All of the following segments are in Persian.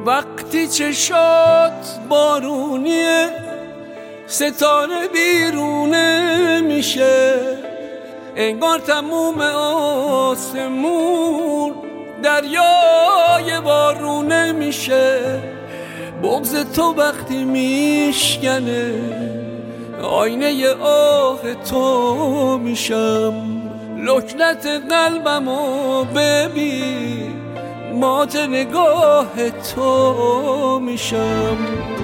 وقتی چشات بارونیه ستاره بیرونه میشه، انگار تموم آسمون دریای بارونه میشه. بغض تو وقتی میشکنه آینه آه تو میشم، لکنت قلبمو ببین مات نگاه تو میشم.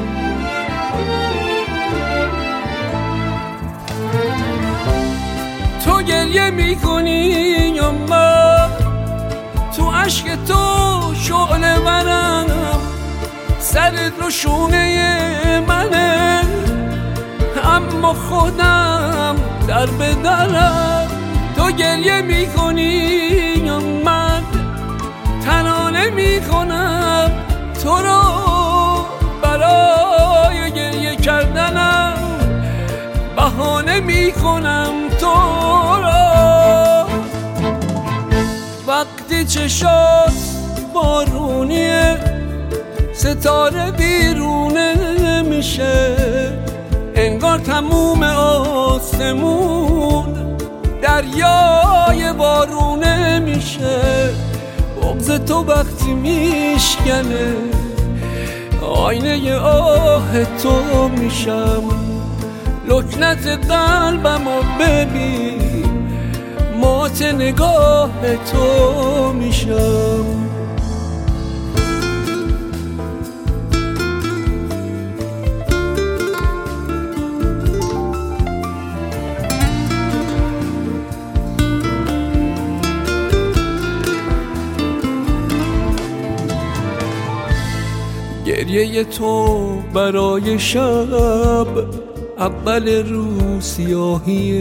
تو گریه میکنی یا من؟ تو عشق تو شعله ورم، سرت رو شونه منه، اما خودم در بدرم. تو گریه میکنی یا من؟ ترانه میکنم تو رو برای گریه کردنم، بهانه میکنم تو را. وقتی چشات بارونیه ستاره بیرونه میشه، انگار تموم آسمون دریای بارونه میشه. بغض تو وقتی میشکنه آینه آه تو میشم، لکنت قلبمو ببین مات نگاه تو میشم. گریه تو برای شب اول روز سیاهیه،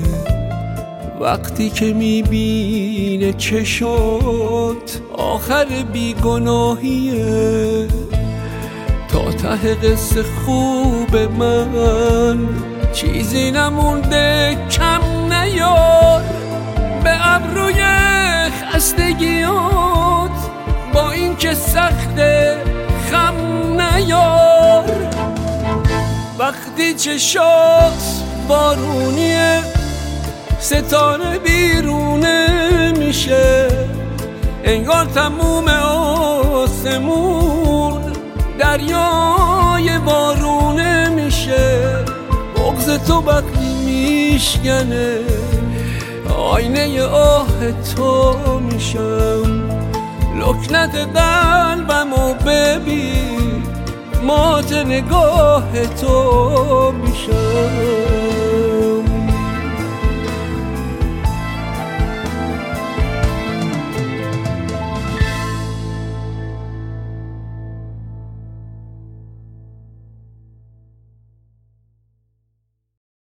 وقتی که میبینه چشات آخر بیگناهیه. تا ته قصه خوب من چیزی نمونده کم نیار، به ابروی خستگیات با این که سخته خم نیار. وقتی چشات بارونیه ستاره بیرونه میشه، انگار تموم آسمون دریای بارونه میشه. بغض تو وقتی میشکنه آینه آه تو میشم، لکنت قلبمو ببین مات نگاه تو میشم.